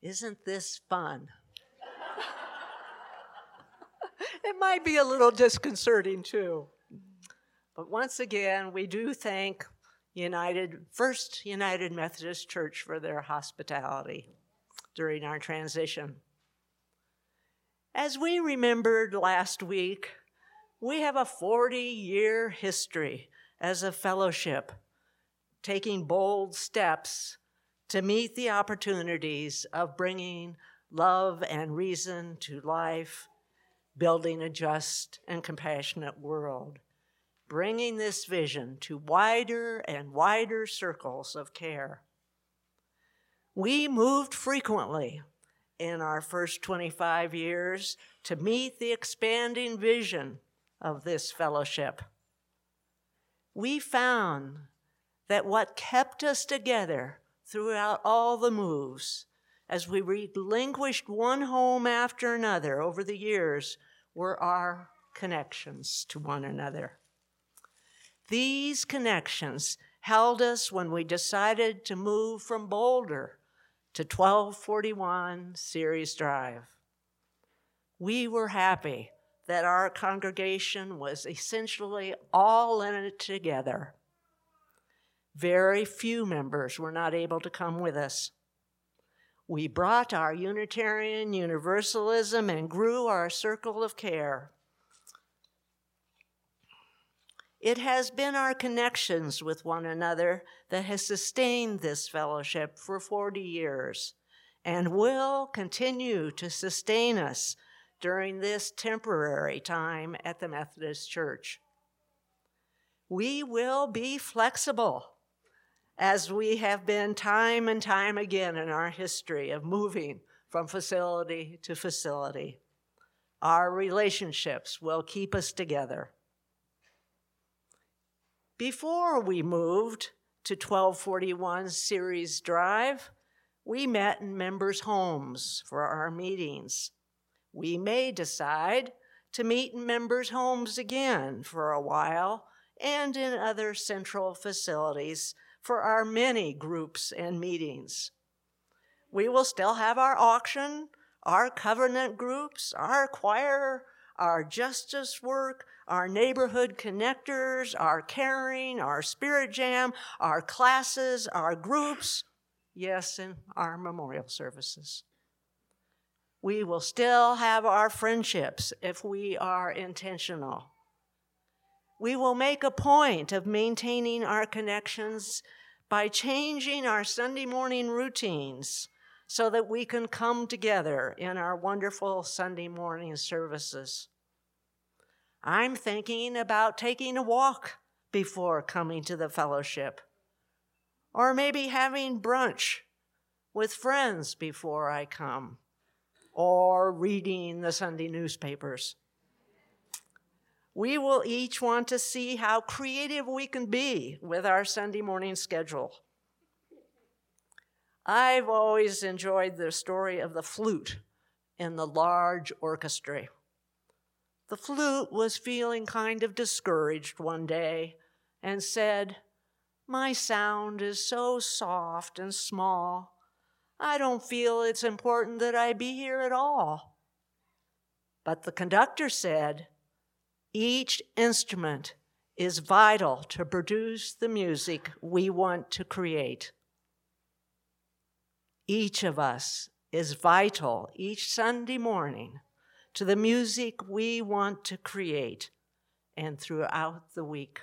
Isn't this fun? It might be a little disconcerting too. But once again, we do thank First United Methodist Church for their hospitality during our transition. As we remembered last week, we have a 40-year history as a fellowship, taking bold steps to meet the opportunities of bringing love and reason to life, building a just and compassionate world, bringing this vision to wider and wider circles of care. We moved frequently in our first 25 years to meet the expanding vision of this fellowship. We found that what kept us together throughout all the moves, as we relinquished one home after another over the years, were our connections to one another. These connections held us when we decided to move from Boulder to 1241 Ceres Drive. We were happy that our congregation was essentially all in it together. Very few members were not able to come with us. We brought our Unitarian Universalism and grew our circle of care. It has been our connections with one another that has sustained this fellowship for 40 years and will continue to sustain us during this temporary time at the Methodist Church. We will be flexible, as we have been time and time again in our history of moving from facility to facility. Our relationships will keep us together. Before we moved to 1241 Ceres Drive, we met in members' homes for our meetings. We may decide to meet in members' homes again for a while and in other central facilities for our many groups and meetings. We will still have our auction, our covenant groups, our choir, our justice work, our neighborhood connectors, our caring, our spirit jam, our classes, our groups, yes, and our memorial services. We will still have our friendships if we are intentional. We will make a point of maintaining our connections by changing our Sunday morning routines so that we can come together in our wonderful Sunday morning services. I'm thinking about taking a walk before coming to the fellowship, or maybe having brunch with friends before I come, or reading the Sunday newspapers. We will each want to see how creative we can be with our Sunday morning schedule. I've always enjoyed the story of the flute in the large orchestra. The flute was feeling kind of discouraged one day and said, "My sound is so soft and small, I don't feel it's important that I be here at all." But the conductor said, "Each instrument is vital to produce the music we want to create." Each of us is vital each Sunday morning to the music we want to create and throughout the week.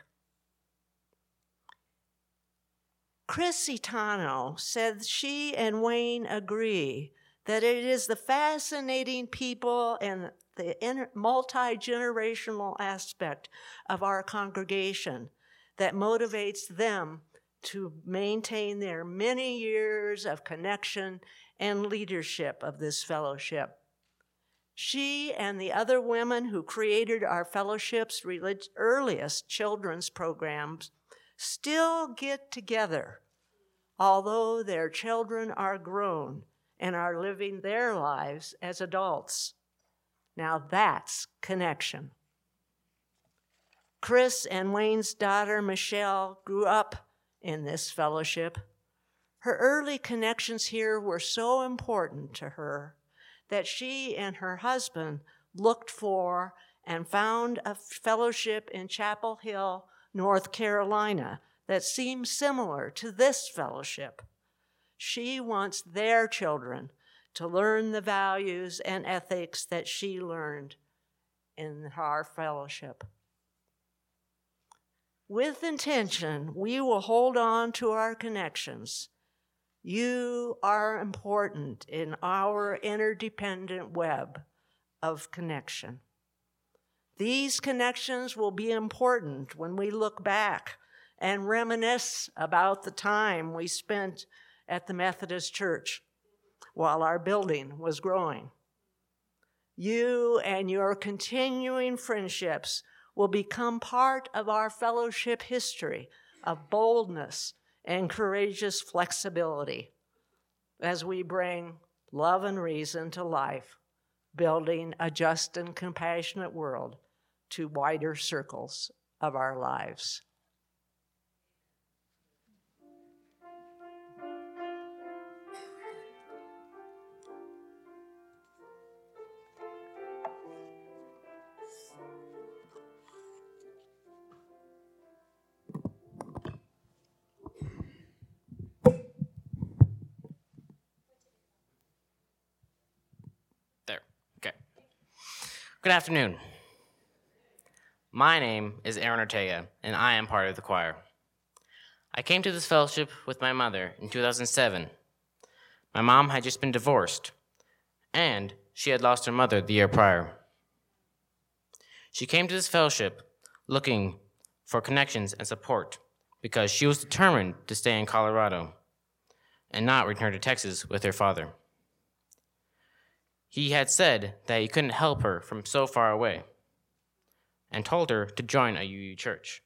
Chris Itano said she and Wayne agree that it is the fascinating people and the multi-generational aspect of our congregation that motivates them to maintain their many years of connection and leadership of this fellowship. She and the other women who created our fellowship's earliest children's programs still get together, although their children are grown and are living their lives as adults. Now that's connection. Chris and Wayne's daughter, Michelle, grew up in this fellowship. Her early connections here were so important to her that she and her husband looked for and found a fellowship in Chapel Hill, North Carolina, that seemed similar to this fellowship. She wants their children to learn the values and ethics that she learned in our fellowship. With intention, we will hold on to our connections. You are important in our interdependent web of connection. These connections will be important when we look back and reminisce about the time we spent at the Methodist Church while our building was growing. You and your continuing friendships will become part of our fellowship history of boldness and courageous flexibility as we bring love and reason to life, building a just and compassionate world to wider circles of our lives. Good afternoon. My name is Aaron Ortega, and I am part of the choir. I came to this fellowship with my mother in 2007. My mom had just been divorced, and she had lost her mother the year prior. She came to this fellowship looking for connections and support because she was determined to stay in Colorado and not return to Texas with her father. He had said that he couldn't help her from so far away and told her to join a UU church.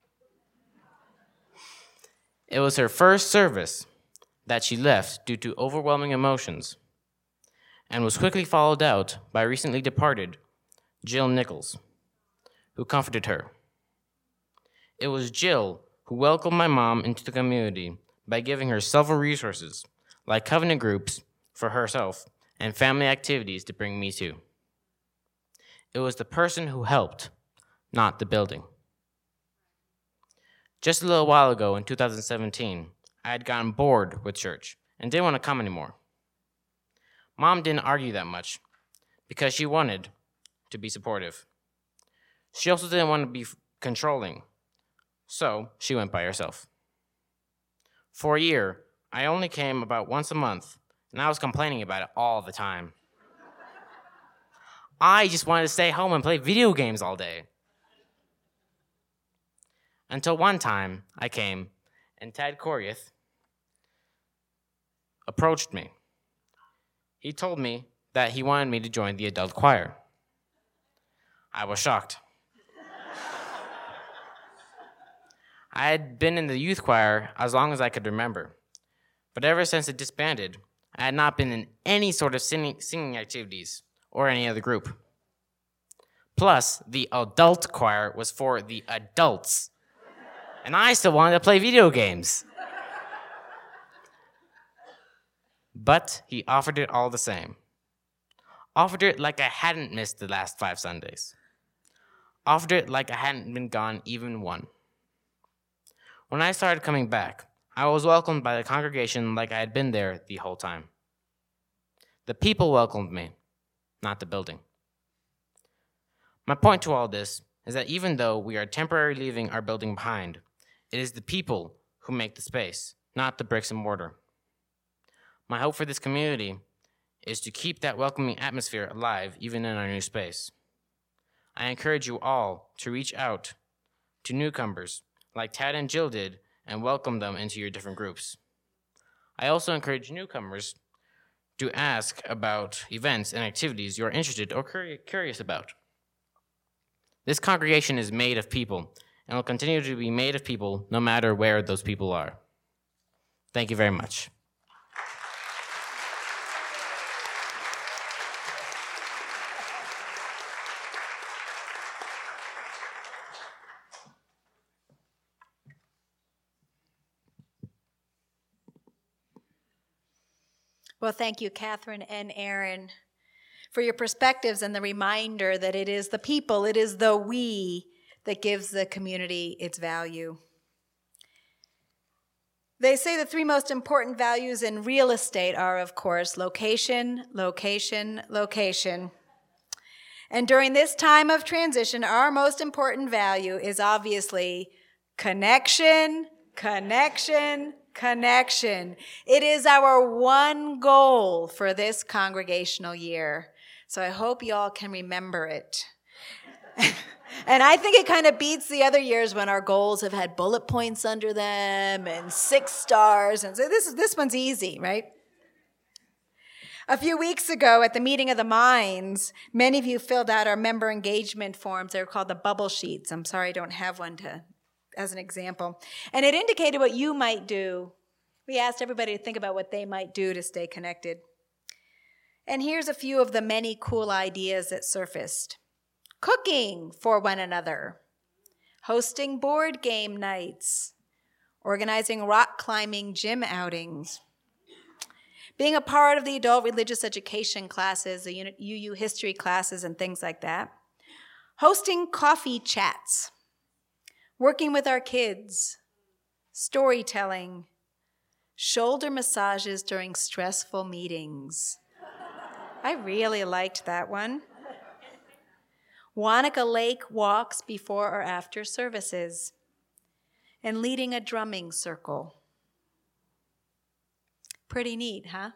It was her first service that she left due to overwhelming emotions and was quickly followed out by recently departed Jill Nichols, who comforted her. It was Jill who welcomed my mom into the community by giving her several resources, like covenant groups for herself and family activities to bring me to. It was the person who helped, not the building. Just a little while ago in 2017, I had gotten bored with church and didn't want to come anymore. Mom didn't argue that much because she wanted to be supportive. She also didn't want to be controlling, so she went by herself. For a year, I only came about once a month, and I was complaining about it all the time. I just wanted to stay home and play video games all day. Until one time, I came, and Ted Coriath approached me. He told me that he wanted me to join the adult choir. I was shocked. I had been in the youth choir as long as I could remember, but ever since it disbanded, I had not been in any sort of singing activities or any other group. Plus, the adult choir was for the adults, and I still wanted to play video games. But he offered it all the same. Offered it like I hadn't missed the last 5 Sundays. Offered it like I hadn't been gone even one. When I started coming back, I was welcomed by the congregation like I had been there the whole time. The people welcomed me, not the building. My point to all this is that even though we are temporarily leaving our building behind, it is the people who make the space, not the bricks and mortar. My hope for this community is to keep that welcoming atmosphere alive even in our new space. I encourage you all to reach out to newcomers like Tad and Jill did and welcome them into your different groups. I also encourage newcomers to ask about events and activities you are interested or curious about. This congregation is made of people and will continue to be made of people no matter where those people are. Thank you very much. Well, thank you, Catherine and Aaron, for your perspectives and the reminder that it is the people, it is the we that gives the community its value. They say the three most important values in real estate are, of course, location, location, location. And during this time of transition, our most important value is obviously connection, connection, connection. It is our one goal for this congregational year. So I hope you all can remember it. And I think it kind of beats the other years when our goals have had bullet points under them and 6 stars. And so this one's easy, right? A few weeks ago at the meeting of the minds, many of you filled out our member engagement forms. They're called the bubble sheets. I'm sorry I don't have one as an example. And it indicated what you might do. We asked everybody to think about what they might do to stay connected. And here's a few of the many cool ideas that surfaced. Cooking for one another, hosting board game nights, organizing rock climbing gym outings, being a part of the adult religious education classes, the UU history classes and things like that, hosting coffee chats, working with our kids, storytelling, shoulder massages during stressful meetings. I really liked that one. Wanaka Lake walks before or after services, and leading a drumming circle. Pretty neat, huh?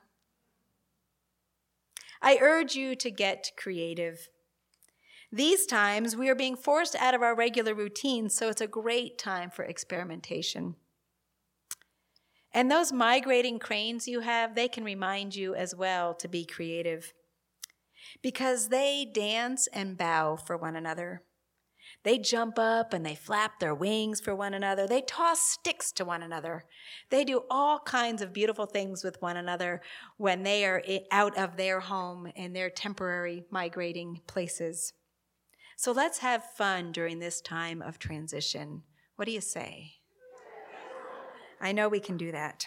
I urge you to get creative. These times, we are being forced out of our regular routines, so it's a great time for experimentation. And those migrating cranes you have, they can remind you as well to be creative, because they dance and bow for one another. They jump up and they flap their wings for one another. They toss sticks to one another. They do all kinds of beautiful things with one another when they are out of their home in their temporary migrating places. So let's have fun during this time of transition. What do you say? I know we can do that.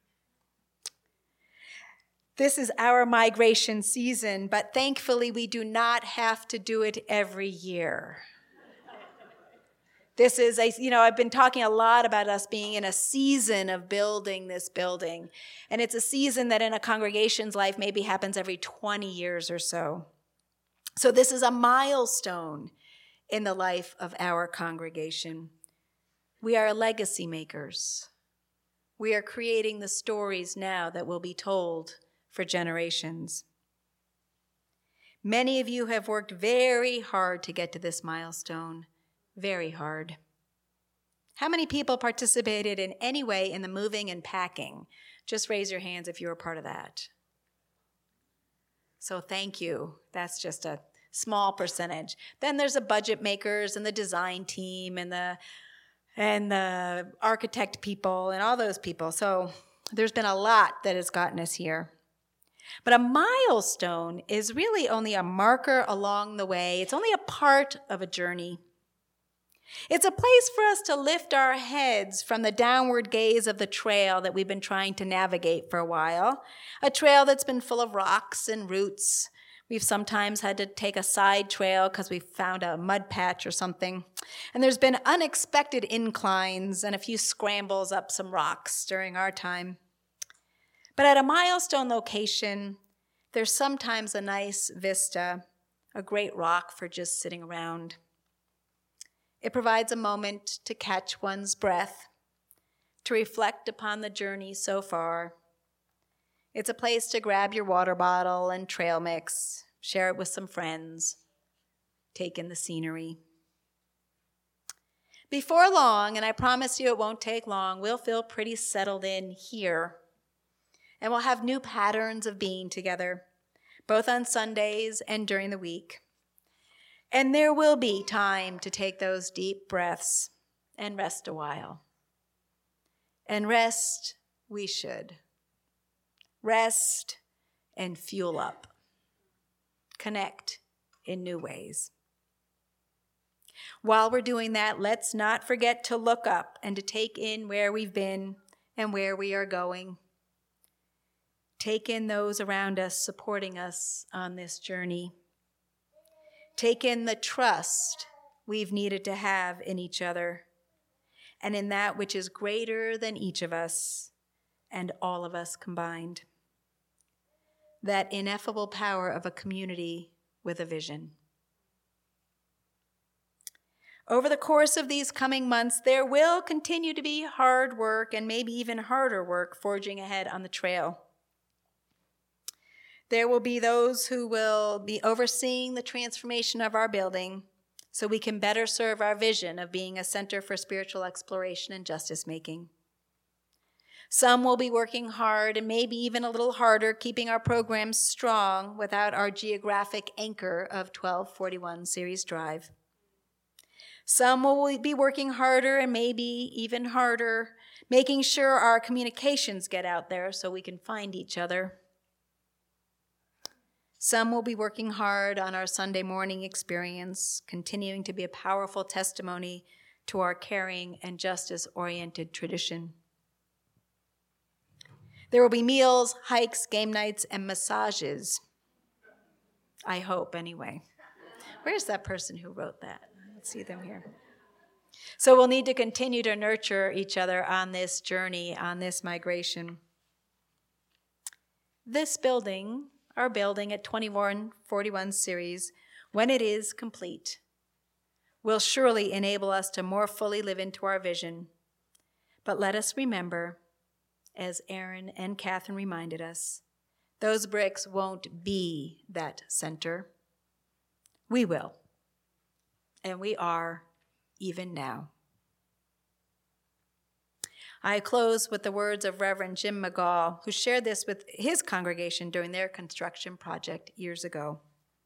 This is our migration season, but thankfully we do not have to do it every year. This is I've been talking a lot about us being in a season of building this building. And it's a season that in a congregation's life maybe happens every 20 years or so. So this is a milestone in the life of our congregation. We are legacy makers. We are creating the stories now that will be told for generations. Many of you have worked very hard to get to this milestone, very hard. How many people participated in any way in the moving and packing? Just raise your hands if you were part of that. So thank you. That's just a small percentage. Then there's the budget makers and the design team and the architect people and all those people. So there's been a lot that has gotten us here. But a milestone is really only a marker along the way. It's only a part of a journey. It's a place for us to lift our heads from the downward gaze of the trail that we've been trying to navigate for a while, a trail that's been full of rocks and roots. We've sometimes had to take a side trail because we found a mud patch or something. And there's been unexpected inclines and a few scrambles up some rocks during our time. But at a milestone location, there's sometimes a nice vista, a great rock for just sitting around. It provides a moment to catch one's breath, to reflect upon the journey so far. It's a place to grab your water bottle and trail mix, share it with some friends, take in the scenery. Before long, and I promise you it won't take long, we'll feel pretty settled in here. And we'll have new patterns of being together, both on Sundays and during the week. And there will be time to take those deep breaths and rest a while. And rest we should. Rest and fuel up. Connect in new ways. While we're doing that, let's not forget to look up and to take in where we've been and where we are going. Take in those around us supporting us on this journey. Take in the trust we've needed to have in each other and in that which is greater than each of us and all of us combined. That ineffable power of a community with a vision. Over the course of these coming months, there will continue to be hard work and maybe even harder work forging ahead on the trail. There will be those who will be overseeing the transformation of our building so we can better serve our vision of being a center for spiritual exploration and justice making. Some will be working hard and maybe even a little harder, keeping our programs strong without our geographic anchor of 1241 Series Drive. Some will be working harder and maybe even harder, making sure our communications get out there so we can find each other. Some will be working hard on our Sunday morning experience, continuing to be a powerful testimony to our caring and justice-oriented tradition. There will be meals, hikes, game nights, and massages. I hope, anyway. Where's that person who wrote that? Let's see them here. So we'll need to continue to nurture each other on this journey, on this migration. This building, our building at 2141 Series, when it is complete, will surely enable us to more fully live into our vision. But let us remember, as Aaron and Catherine reminded us, those bricks won't be that center. We will. And we are, even now. I close with the words of Reverend Jim McGaw, who shared this with his congregation during their construction project years ago.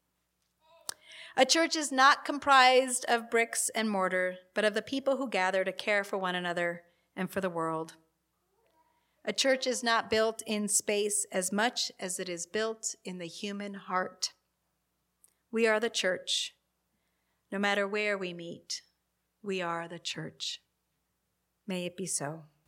A church is not comprised of bricks and mortar, but of the people who gather to care for one another and for the world. A church is not built in space as much as it is built in the human heart. We are the church. No matter where we meet, we are the church. May it be so.